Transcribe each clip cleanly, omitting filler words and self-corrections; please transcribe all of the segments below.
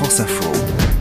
France Info.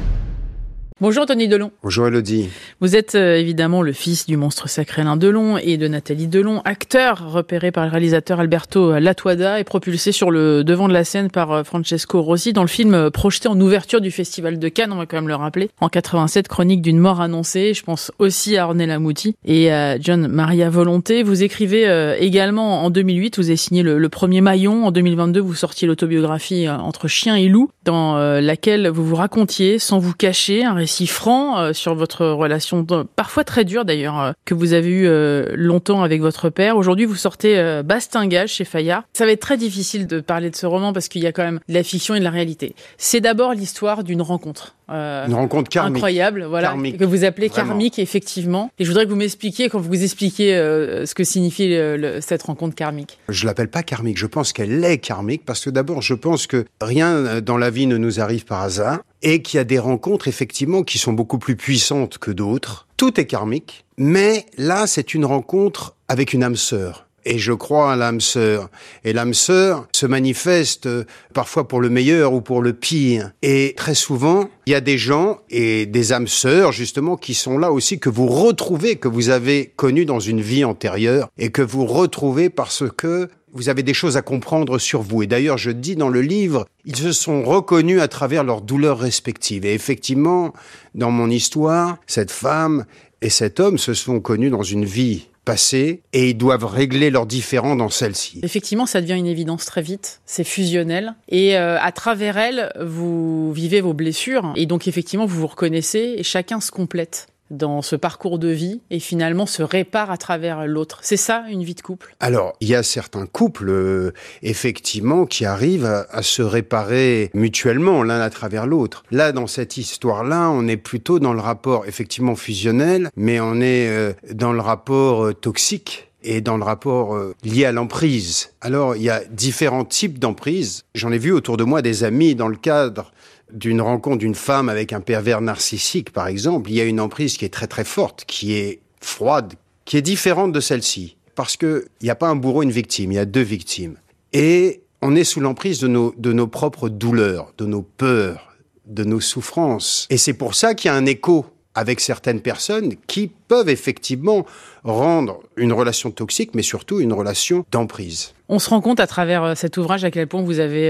Bonjour Anthony Delon. Bonjour Elodie. Vous êtes évidemment le fils du monstre sacré Alain Delon et de Nathalie Delon, acteur repéré par le réalisateur Alberto Lattuada et propulsé sur le devant de la scène par Francesco Rosi dans le film projeté en ouverture du Festival de Cannes, on va quand même le rappeler, en 87, Chronique d'une mort annoncée. Je pense aussi à Ornella Muti et à John Maria Volonté. Vous écrivez également en 2008, vous avez signé le premier Maillon. En 2022, vous sortiez l'autobiographie Entre chien et loup, dans laquelle vous vous racontiez, sans vous cacher, un récit franc sur votre relation, parfois très dure d'ailleurs, que vous avez eu longtemps avec votre père. Aujourd'hui, vous sortez Bastingage chez Fayard. Ça va être très difficile de parler de ce roman parce qu'il y a quand même de la fiction et de la réalité. C'est d'abord l'histoire d'une rencontre. Une rencontre karmique. Incroyable, voilà, karmique. Que vous appelez Vraiment. Karmique, effectivement. Et je voudrais que vous m'expliquiez, quand vous expliquiez ce que signifie cette rencontre karmique. Je l'appelle pas karmique, je pense qu'elle est karmique parce que d'abord, je pense que rien dans la vie ne nous arrive par hasard et qu'il y a des rencontres, effectivement, qui sont beaucoup plus puissantes que d'autres. Tout est karmique, mais là, c'est une rencontre avec une âme sœur. Et je crois à l'âme sœur. Et l'âme sœur se manifeste parfois pour le meilleur ou pour le pire. Et très souvent, il y a des gens et des âmes sœurs, justement, qui sont là aussi, que vous retrouvez, que vous avez connues dans une vie antérieure et que vous retrouvez parce que vous avez des choses à comprendre sur vous. Et d'ailleurs, je dis dans le livre, ils se sont reconnus à travers leurs douleurs respectives. Et effectivement, dans mon histoire, cette femme et cet homme se sont connus dans une vie passé et ils doivent régler leurs différends dans celle-ci. Effectivement, ça devient une évidence très vite, c'est fusionnel et à travers elle, vous vivez vos blessures et donc effectivement, vous vous reconnaissez et chacun se complète dans ce parcours de vie et finalement se répare à travers l'autre. C'est ça, une vie de couple? Alors, il y a certains couples, effectivement, qui arrivent à se réparer mutuellement, l'un à travers l'autre. Là, dans cette histoire-là, on est plutôt dans le rapport, effectivement, fusionnel, mais on est dans le rapport toxique et dans le rapport lié à l'emprise. Alors, il y a différents types d'emprise. J'en ai vu autour de moi des amis dans le cadre d'une rencontre d'une femme avec un pervers narcissique, par exemple. Il y a une emprise qui est très très forte, qui est froide, qui est différente de celle-ci. Parce que il n'y a pas un bourreau, une victime, il y a deux victimes. Et on est sous l'emprise de nos propres douleurs, de nos peurs, de nos souffrances. Et c'est pour ça qu'il y a un écho avec certaines personnes qui peuvent effectivement rendre une relation toxique, mais surtout une relation d'emprise. On se rend compte à travers cet ouvrage à quel point vous avez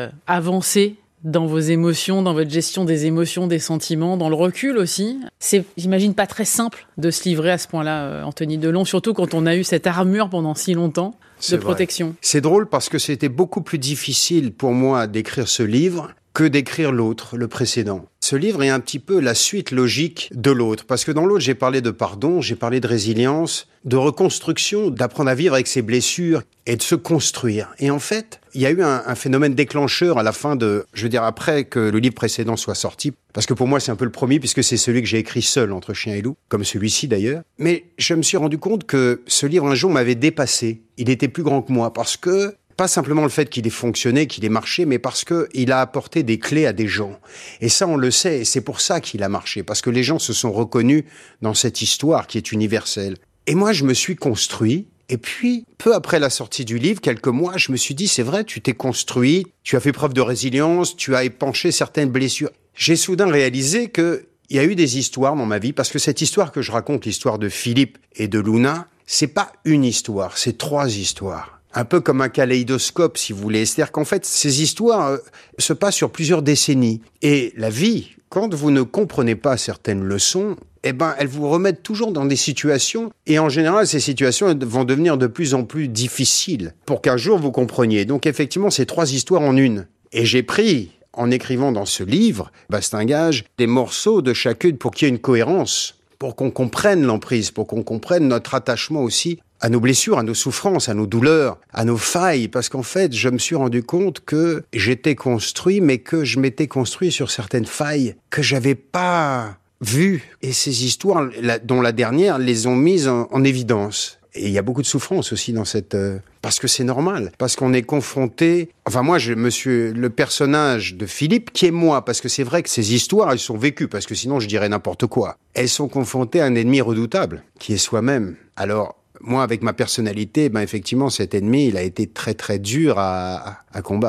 avancé dans vos émotions, dans votre gestion des émotions, des sentiments, dans le recul aussi. C'est, j'imagine, pas très simple de se livrer à ce point-là, Anthony Delon, surtout quand on a eu cette armure pendant si longtemps de protection. Vrai. C'est drôle parce que c'était beaucoup plus difficile pour moi d'écrire ce livre que d'écrire l'autre, le précédent. Ce livre est un petit peu la suite logique de l'autre, parce que dans l'autre, j'ai parlé de pardon, j'ai parlé de résilience, de reconstruction, d'apprendre à vivre avec ses blessures et de se construire. Et en fait, il y a eu un phénomène déclencheur à la fin après que le livre précédent soit sorti, parce que pour moi, c'est un peu le premier, puisque c'est celui que j'ai écrit seul, Entre chien et loup, comme celui-ci d'ailleurs. Mais je me suis rendu compte que ce livre, un jour, m'avait dépassé. Il était plus grand que moi, parce que pas simplement le fait qu'il ait fonctionné, qu'il ait marché, mais parce qu'il a apporté des clés à des gens. Et ça, on le sait, et c'est pour ça qu'il a marché, parce que les gens se sont reconnus dans cette histoire qui est universelle. Et moi, je me suis construit, et puis, peu après la sortie du livre, quelques mois, je me suis dit, c'est vrai, tu t'es construit, tu as fait preuve de résilience, tu as épanché certaines blessures. J'ai soudain réalisé qu'il y a eu des histoires dans ma vie, parce que cette histoire que je raconte, l'histoire de Philippe et de Luna, c'est pas une histoire, c'est 3 histoires. Un peu comme un kaléidoscope, si vous voulez. C'est-à-dire qu'en fait, ces histoires se passent sur plusieurs décennies. Et la vie, quand vous ne comprenez pas certaines leçons, elles vous remettent toujours dans des situations. Et en général, ces situations vont devenir de plus en plus difficiles pour qu'un jour vous compreniez. Donc effectivement, c'est 3 histoires en une. Et j'ai pris, en écrivant dans ce livre, Bastingage, des morceaux de chacune pour qu'il y ait une cohérence, pour qu'on comprenne l'emprise, pour qu'on comprenne notre attachement aussi à nos blessures, à nos souffrances, à nos douleurs, à nos failles, parce qu'en fait, je me suis rendu compte que j'étais construit, mais que je m'étais construit sur certaines failles que j'avais pas vues. Et ces histoires, dont la dernière, les ont mises en évidence. Et il y a beaucoup de souffrance aussi dans cette... Parce que c'est normal, parce qu'on est confronté... Enfin, moi, le personnage de Philippe, qui est moi, parce que c'est vrai que ces histoires, elles sont vécues, parce que sinon, je dirais n'importe quoi. Elles sont confrontées à un ennemi redoutable, qui est soi-même. Alors, moi, avec ma personnalité, effectivement, cet ennemi, il a été très, très dur à combattre.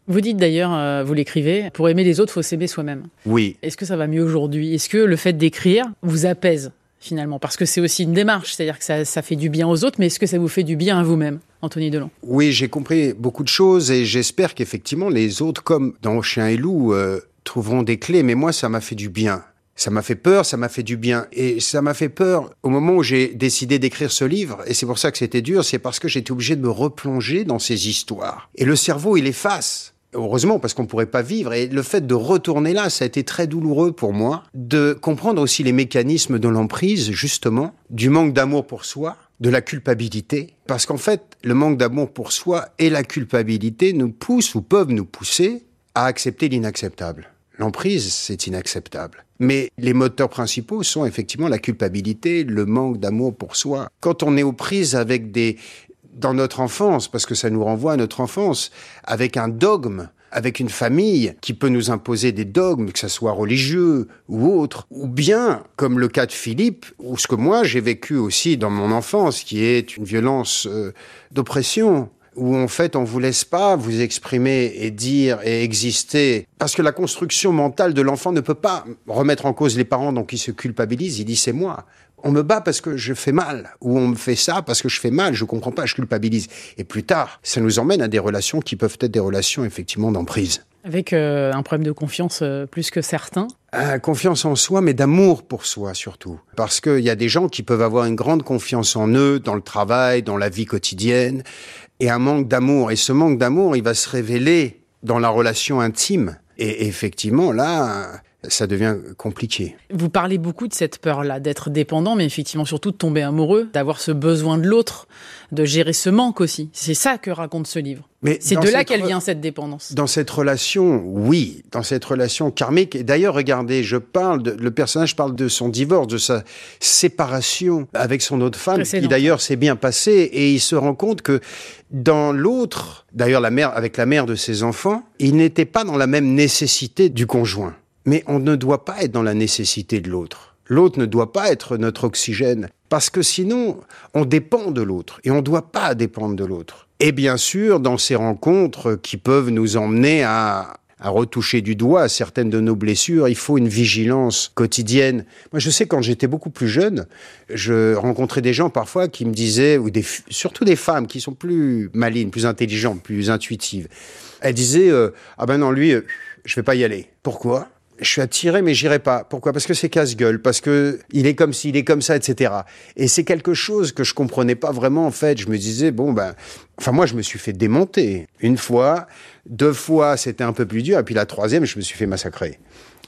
Vous dites d'ailleurs, vous l'écrivez, pour aimer les autres, il faut s'aimer soi-même. Oui. Est-ce que ça va mieux aujourd'hui? Est-ce que le fait d'écrire vous apaise finalement? Parce que c'est aussi une démarche, c'est-à-dire que ça fait du bien aux autres, mais est-ce que ça vous fait du bien à vous-même, Anthony Delon? Oui, j'ai compris beaucoup de choses et j'espère qu'effectivement les autres, comme dans Chien et Loup, trouveront des clés. Mais moi, ça m'a fait du bien. Ça m'a fait peur, ça m'a fait du bien. Et ça m'a fait peur au moment où j'ai décidé d'écrire ce livre. Et c'est pour ça que c'était dur, c'est parce que j'étais obligé de me replonger dans ces histoires. Et le cerveau, il efface. Heureusement, parce qu'on ne pourrait pas vivre. Et le fait de retourner là, ça a été très douloureux pour moi. De comprendre aussi les mécanismes de l'emprise, justement, du manque d'amour pour soi, de la culpabilité. Parce qu'en fait, le manque d'amour pour soi et la culpabilité nous poussent ou peuvent nous pousser à accepter l'inacceptable. L'emprise, c'est inacceptable. Mais les moteurs principaux sont effectivement la culpabilité, le manque d'amour pour soi. Quand on est aux prises avec dans notre enfance, parce que ça nous renvoie à notre enfance, avec un dogme, avec une famille qui peut nous imposer des dogmes, que ça soit religieux ou autre, ou bien, comme le cas de Philippe, ou ce que moi j'ai vécu aussi dans mon enfance, qui est une violence d'oppression, où en fait on vous laisse pas vous exprimer et dire et exister. Parce que la construction mentale de l'enfant ne peut pas remettre en cause les parents, donc il se culpabilise, il dit c'est moi. On me bat parce que je fais mal, ou on me fait ça parce que je fais mal, je comprends pas, je culpabilise. Et plus tard, ça nous emmène à des relations qui peuvent être des relations effectivement d'emprise. Avec un problème de confiance plus que certains. Confiance en soi, mais d'amour pour soi surtout. Parce qu'il y a des gens qui peuvent avoir une grande confiance en eux, dans le travail, dans la vie quotidienne, et un manque d'amour. Et ce manque d'amour, il va se révéler dans la relation intime. Et effectivement, là, ça devient compliqué. Vous parlez beaucoup de cette peur-là, d'être dépendant, mais effectivement surtout de tomber amoureux, d'avoir ce besoin de l'autre, de gérer ce manque aussi. C'est ça que raconte ce livre. Mais c'est de là qu'elle vient, cette dépendance. Dans cette relation, oui, dans cette relation karmique. Et d'ailleurs, regardez, le personnage parle de son divorce, de sa séparation avec son autre femme, qui d'ailleurs s'est bien passée, et il se rend compte que dans l'autre, d'ailleurs avec la mère de ses enfants, il n'était pas dans la même nécessité du conjoint. Mais on ne doit pas être dans la nécessité de l'autre. L'autre ne doit pas être notre oxygène, parce que sinon, on dépend de l'autre, et on ne doit pas dépendre de l'autre. Et bien sûr, dans ces rencontres qui peuvent nous emmener à retoucher du doigt certaines de nos blessures, il faut une vigilance quotidienne. Moi, je sais, quand j'étais beaucoup plus jeune, je rencontrais des gens parfois qui me disaient, surtout des femmes qui sont plus malines, plus intelligentes, plus intuitives. Elles disaient, ah ben non, lui, je vais pas y aller. Pourquoi ? Je suis attiré, mais j'irai pas. Pourquoi ? Parce que c'est casse-gueule, parce que il est comme ci, il est comme ça, etc. Et c'est quelque chose que je comprenais pas vraiment, en fait. Je me disais, moi, je me suis fait démonter. 1 fois, 2 fois, c'était un peu plus dur, et puis la 3e, je me suis fait massacrer.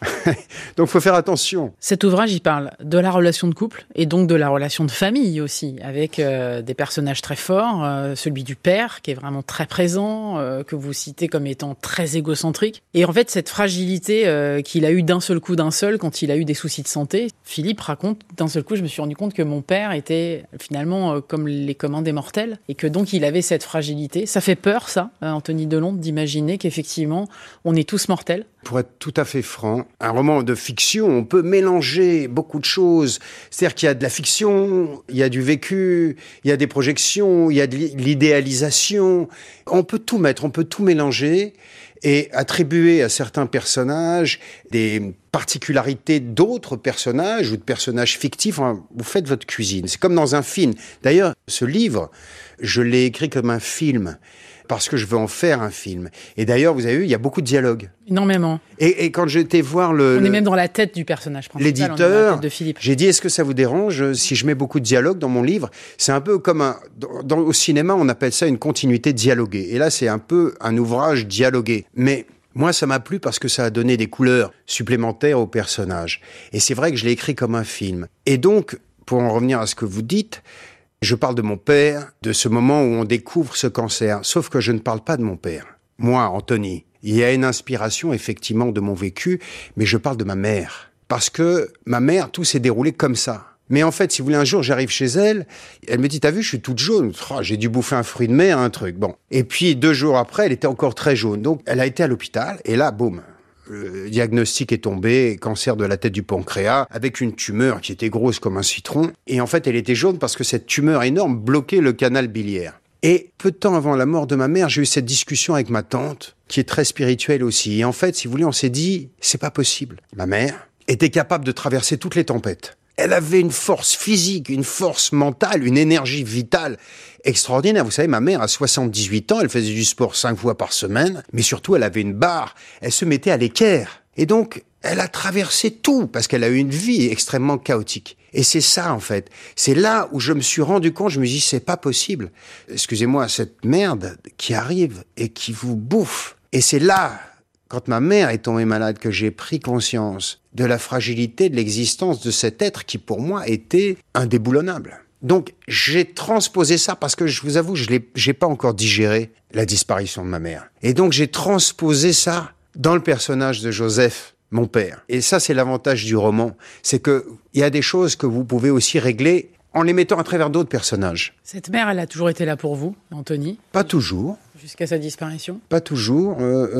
Donc, faut faire attention. Cet ouvrage, il parle de la relation de couple et donc de la relation de famille aussi, avec des personnages très forts, celui du père qui est vraiment très présent, que vous citez comme étant très égocentrique. Et en fait, cette fragilité qu'il a eue d'un seul coup, quand il a eu des soucis de santé, Philippe raconte, d'un seul coup, je me suis rendu compte que mon père était finalement comme les communs des mortels et que donc il avait cette fragilité. Ça fait peur, ça, Anthony Delon, d'imaginer qu'effectivement, on est tous mortels. Pour être tout à fait franc, un roman de fiction, on peut mélanger beaucoup de choses. C'est-à-dire qu'il y a de la fiction, il y a du vécu, il y a des projections, il y a de l'idéalisation. On peut tout mettre, on peut tout mélanger et attribuer à certains personnages des particularités d'autres personnages ou de personnages fictifs. Enfin, vous faites votre cuisine. C'est comme dans un film. D'ailleurs, ce livre, je l'ai écrit comme un film, parce que je veux en faire un film. Et d'ailleurs, vous avez vu, il y a beaucoup de dialogues. Énormément. Et quand j'étais voir On est même dans la tête du personnage principal, l'éditeur, de Philippe. J'ai dit, est-ce que ça vous dérange si je mets beaucoup de dialogues dans mon livre ? C'est un peu comme au cinéma, on appelle ça une continuité dialoguée. Et là, c'est un peu un ouvrage dialogué. Mais moi, ça m'a plu parce que ça a donné des couleurs supplémentaires au personnage. Et c'est vrai que je l'ai écrit comme un film. Et donc, pour en revenir à ce que vous dites, je parle de mon père, de ce moment où on découvre ce cancer. Sauf que je ne parle pas de mon père. Moi, Anthony, il y a une inspiration effectivement de mon vécu, mais je parle de ma mère. Parce que ma mère, tout s'est déroulé comme ça. Mais en fait, si vous voulez, un jour, j'arrive chez elle, elle me dit, t'as vu, je suis toute jaune. Oh, j'ai dû bouffer un fruit de mer, un truc. Bon. Et puis, 2 jours après, elle était encore très jaune. Donc, elle a été à l'hôpital, et là, boum. Le diagnostic est tombé, cancer de la tête du pancréas, avec une tumeur qui était grosse comme un citron. Et en fait, elle était jaune parce que cette tumeur énorme bloquait le canal biliaire. Et peu de temps avant la mort de ma mère, j'ai eu cette discussion avec ma tante, qui est très spirituelle aussi. Et en fait, si vous voulez, on s'est dit, c'est pas possible. Ma mère était capable de traverser toutes les tempêtes. Elle avait une force physique, une force mentale, une énergie vitale extraordinaire. Vous savez, ma mère a 78 ans, elle faisait du sport 5 fois par semaine, mais surtout, elle avait une barre. Elle se mettait à l'équerre. Et donc, elle a traversé tout, parce qu'elle a eu une vie extrêmement chaotique. Et c'est ça, en fait. C'est là où je me suis rendu compte, je me dis, c'est pas possible. Excusez-moi, cette merde qui arrive et qui vous bouffe. Et c'est là, quand ma mère est tombée malade, que j'ai pris conscience de la fragilité de l'existence de cet être qui, pour moi, était indéboulonnable. Donc, j'ai transposé ça parce que, je vous avoue, j'ai pas encore digéré la disparition de ma mère. Et donc, j'ai transposé ça dans le personnage de Joseph, mon père. Et ça, c'est l'avantage du roman. C'est que il y a des choses que vous pouvez aussi régler en les mettant à travers d'autres personnages. Cette mère, elle a toujours été là pour vous, Anthony? Pas toujours. Jusqu'à sa disparition? Pas toujours.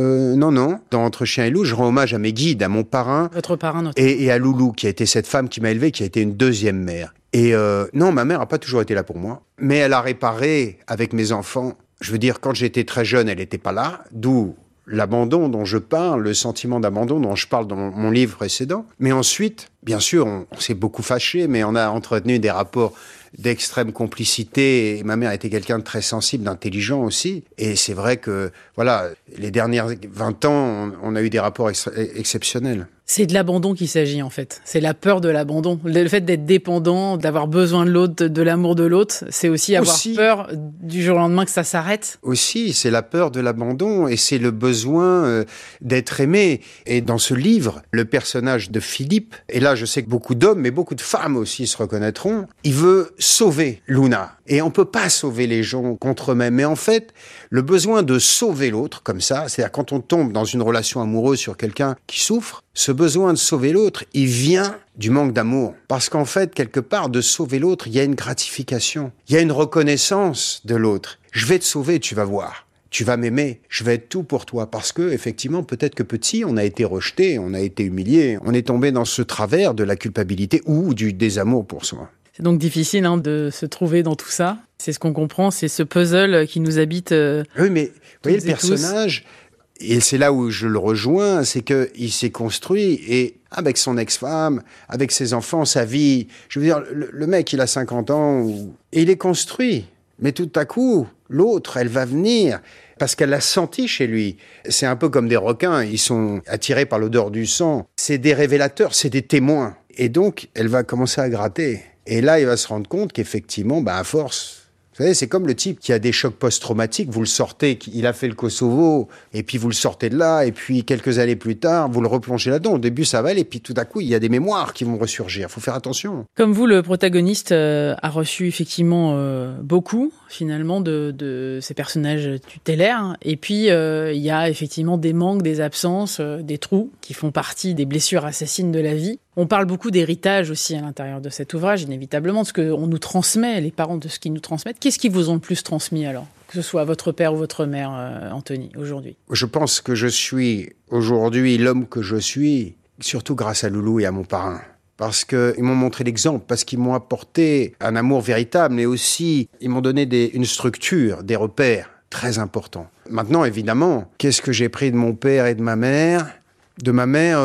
Non. Dans Entre chien et loup, je rends hommage à mes guides, à mon parrain. Votre parrain, notamment. Et à Loulou, qui a été cette femme qui m'a élevé, qui a été une deuxième mère. Et non, ma mère a pas toujours été là pour moi. Mais elle a réparé avec mes enfants. Je veux dire, quand j'étais très jeune, elle n'était pas là. D'où l'abandon dont je parle, le sentiment d'abandon dont je parle dans mon livre précédent. Mais ensuite, bien sûr, on s'est beaucoup fâché, mais on a entretenu des rapports d'extrême complicité. Et ma mère était quelqu'un de très sensible, d'intelligent aussi. Et c'est vrai que, voilà, les dernières 20 ans, on a eu des rapports exceptionnels. C'est de l'abandon qu'il s'agit, en fait. C'est la peur de l'abandon. Le fait d'être dépendant, d'avoir besoin de l'autre, de l'amour de l'autre, c'est aussi avoir peur du jour au lendemain que ça s'arrête. Aussi, c'est la peur de l'abandon et c'est le besoin d'être aimé. Et dans ce livre, le personnage de Philippe, et là je sais que beaucoup d'hommes, mais beaucoup de femmes aussi se reconnaîtront, il veut sauver Luna. Et on peut pas sauver les gens contre eux-mêmes. Mais en fait, le besoin de sauver l'autre, comme ça, c'est-à-dire quand on tombe dans une relation amoureuse sur quelqu'un qui souffre, ce besoin de sauver l'autre, il vient du manque d'amour. Parce qu'en fait, quelque part, de sauver l'autre, il y a une gratification. Il y a une reconnaissance de l'autre. Je vais te sauver, tu vas voir. Tu vas m'aimer, je vais être tout pour toi. Parce que, effectivement, peut-être que petit, on a été rejeté, on a été humilié, on est tombé dans ce travers de la culpabilité ou du désamour pour soi. C'est donc difficile de se trouver dans tout ça. C'est ce qu'on comprend, c'est ce puzzle qui nous habite. Oui, mais vous voyez, le personnage, et c'est là où je le rejoins, c'est qu'il s'est construit, et avec son ex-femme, avec ses enfants, sa vie, je veux dire, le mec, il a 50 ans, et il est construit. Mais tout à coup, l'autre, elle va venir, parce qu'elle l'a senti chez lui. C'est un peu comme des requins, ils sont attirés par l'odeur du sang. C'est des révélateurs, c'est des témoins. Et donc, elle va commencer à gratter. Et là, il va se rendre compte qu'effectivement, à force... Vous savez, c'est comme le type qui a des chocs post-traumatiques, vous le sortez, il a fait le Kosovo, et puis vous le sortez de là, et puis quelques années plus tard, vous le replongez là-dedans. Au début, ça va aller, et puis tout à coup, il y a des mémoires qui vont ressurgir. Il faut faire attention. Comme vous, le protagoniste a reçu effectivement beaucoup, finalement, de ces personnages tutélaires. Et puis, il y a effectivement des manques, des absences, des trous qui font partie des blessures assassines de la vie. On parle beaucoup d'héritage aussi à l'intérieur de cet ouvrage, inévitablement, de ce qu'on nous transmet, les parents de ce qu'ils nous transmettent. Qu'est-ce qui vous ont le plus transmis alors ? Que ce soit votre père ou votre mère, Anthony, aujourd'hui. Je pense que je suis aujourd'hui l'homme que je suis, surtout grâce à Loulou et à mon parrain. Parce qu'ils m'ont montré l'exemple, parce qu'ils m'ont apporté un amour véritable, mais aussi ils m'ont donné une structure, des repères très importants. Maintenant, évidemment, qu'est-ce que j'ai pris de mon père et de ma mère ? De ma mère...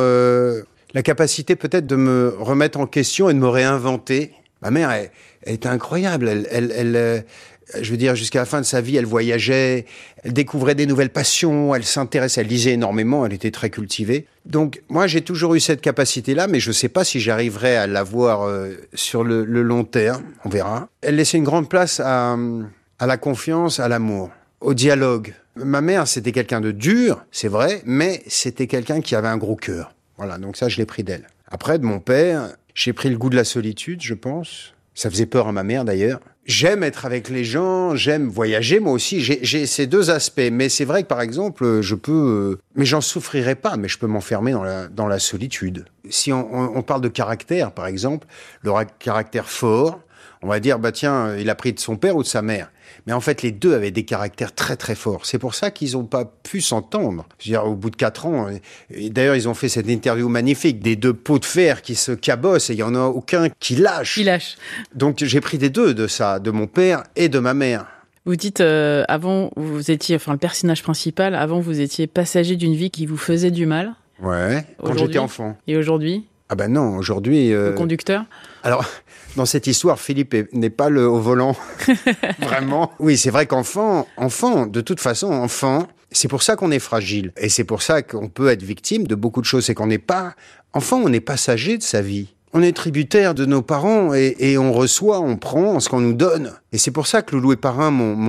la capacité peut-être de me remettre en question et de me réinventer. Ma mère, elle était incroyable. Elle, je veux dire, jusqu'à la fin de sa vie, elle voyageait, elle découvrait des nouvelles passions, elle s'intéressait, elle lisait énormément, elle était très cultivée. Donc, moi, j'ai toujours eu cette capacité-là, mais je ne sais pas si j'arriverai à l'avoir sur le long terme. On verra. Elle laissait une grande place à la confiance, à l'amour, au dialogue. Ma mère, c'était quelqu'un de dur, c'est vrai, mais c'était quelqu'un qui avait un gros cœur. Voilà, donc ça, je l'ai pris d'elle. Après, de mon père, j'ai pris le goût de la solitude, je pense. Ça faisait peur à ma mère, d'ailleurs. J'aime être avec les gens, j'aime voyager, moi aussi. J'ai ces deux aspects. Mais c'est vrai que, par exemple, je peux... mais j'en souffrirai pas, mais je peux m'enfermer dans la solitude. Si on parle de caractère, par exemple, le caractère fort, on va dire, tiens, il a pris de son père ou de sa mère. Mais en fait, les deux avaient des caractères très très forts. C'est pour ça qu'ils n'ont pas pu s'entendre. Je veux dire, au bout de 4 ans, et d'ailleurs, ils ont fait cette interview magnifique des deux pots de fer qui se cabossent et il n'y en a aucun qui lâche. Qui lâche. Donc, j'ai pris des deux de ça, de mon père et de ma mère. Vous dites, avant, vous étiez, le personnage principal, avant, vous étiez passager d'une vie qui vous faisait du mal. Ouais, quand j'étais enfant. Et aujourd'hui? Ah ben non, aujourd'hui... Le conducteur? Alors, dans cette histoire, Philippe n'est pas au volant, vraiment. Oui, c'est vrai qu'enfant, de toute façon, enfant, c'est pour ça qu'on est fragile. Et c'est pour ça qu'on peut être victime de beaucoup de choses. C'est qu'on n'est pas... Enfant, on est passager de sa vie. On est tributaire de nos parents et on reçoit, on prend ce qu'on nous donne. Et c'est pour ça que Loulou et Parrain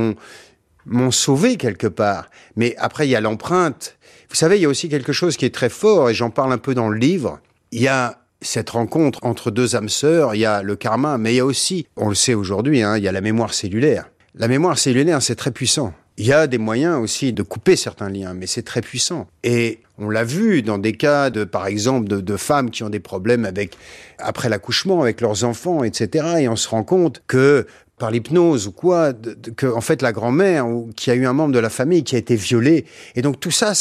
m'ont sauvé quelque part. Mais après, il y a l'empreinte. Vous savez, il y a aussi quelque chose qui est très fort, et j'en parle un peu dans le livre. Il y a cette rencontre entre deux âmes sœurs, il y a le karma, mais il y a aussi, on le sait aujourd'hui, il y a la mémoire cellulaire. La mémoire cellulaire, c'est très puissant. Il y a des moyens aussi de couper certains liens, mais c'est très puissant. Et on l'a vu dans des cas par exemple, de femmes qui ont des problèmes après l'accouchement, avec leurs enfants, etc. Et on se rend compte que, par l'hypnose ou quoi, que, en fait, la grand-mère, ou qui a eu un membre de la famille qui a été violé. Et donc, tout ça,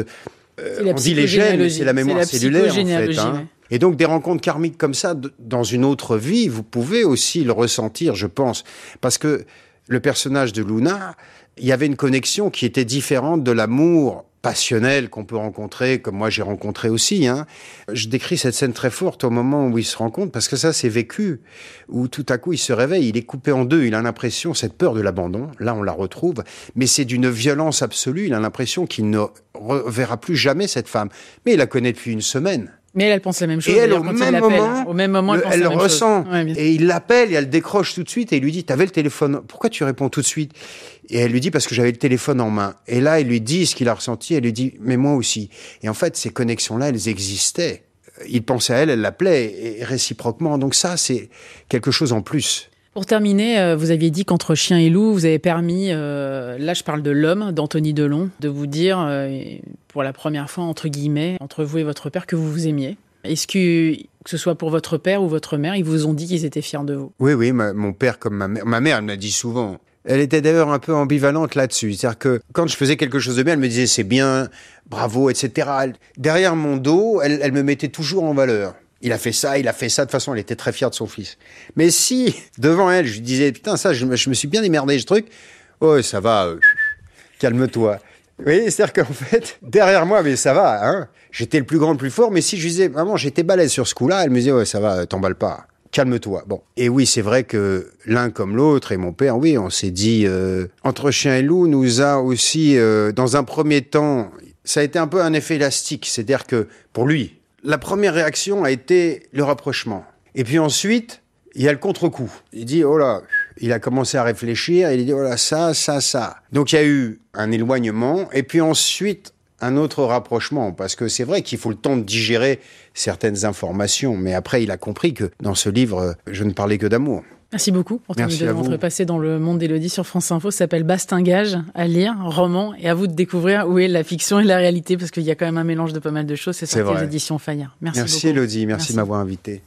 on dit les gènes, mais c'est la mémoire cellulaire, en fait. Ouais. Et donc, des rencontres karmiques comme ça, dans une autre vie, vous pouvez aussi le ressentir, je pense. Parce que le personnage de Luna, il y avait une connexion qui était différente de l'amour passionnel qu'on peut rencontrer, comme moi j'ai rencontré aussi. Je décris cette scène très forte au moment où ils se rencontrent, parce que ça, c'est vécu, où tout à coup, il se réveille, il est coupé en deux, il a l'impression, cette peur de l'abandon, là, on la retrouve, mais c'est d'une violence absolue, il a l'impression qu'il ne reverra plus jamais cette femme. Mais il la connaît depuis une semaine. Mais elle pense la même chose. Et elle, au même moment, elle le ressent. Ouais, et il l'appelle et elle décroche tout de suite et il lui dit, t'avais le téléphone, pourquoi tu réponds tout de suite? Et elle lui dit, parce que j'avais le téléphone en main. Et là, il lui dit ce qu'il a ressenti, elle lui dit, mais moi aussi. Et en fait, ces connexions-là, elles existaient. Il pensait à elle, elle l'appelait, et réciproquement. Donc ça, c'est quelque chose en plus. Pour terminer, vous aviez dit qu'entre chien et loup, vous avez permis, là je parle de l'homme, d'Anthony Delon, de vous dire, pour la première fois, entre guillemets, entre vous et votre père, que vous vous aimiez. Est-ce que ce soit pour votre père ou votre mère, ils vous ont dit qu'ils étaient fiers de vous? Oui, mon père comme ma mère. Ma mère, elle me l'a dit souvent. Elle était d'ailleurs un peu ambivalente là-dessus. C'est-à-dire que quand je faisais quelque chose de bien, elle me disait c'est bien, bravo, etc. Derrière mon dos, elle me mettait toujours en valeur. Il a fait ça. De toute façon, elle était très fière de son fils. Mais si, devant elle, je lui disais, putain, ça, je me suis bien démerdé, ce truc. Oh, ça va, calme-toi. Oui, c'est-à-dire qu'en fait, derrière moi, mais ça va, j'étais le plus grand, le plus fort. Mais si je lui disais, maman, j'étais balèze sur ce coup-là, elle me disait, ouais, ça va, t'emballe pas. Calme-toi. Bon. Et oui, c'est vrai que l'un comme l'autre, et mon père, oui, on s'est dit, entre chien et loup, nous a aussi, dans un premier temps, ça a été un peu un effet élastique. C'est-à-dire que, pour lui, la première réaction a été le rapprochement. Et puis ensuite, il y a le contre-coup. Il dit, oh là, il a commencé à réfléchir, il dit, oh là, ça. Donc il y a eu un éloignement, et puis ensuite, un autre rapprochement, parce que c'est vrai qu'il faut le temps de digérer certaines informations, mais après, il a compris que dans ce livre, je ne parlais que d'amour. Merci beaucoup pour votre passé dans le monde d'Élodie sur France Info. Ça s'appelle Bastingage, à lire, roman, et à vous de découvrir où est la fiction et la réalité, parce qu'il y a quand même un mélange de pas mal de choses. C'est sorti aux éditions Fayard. Merci beaucoup. Élodie, merci de m'avoir invité.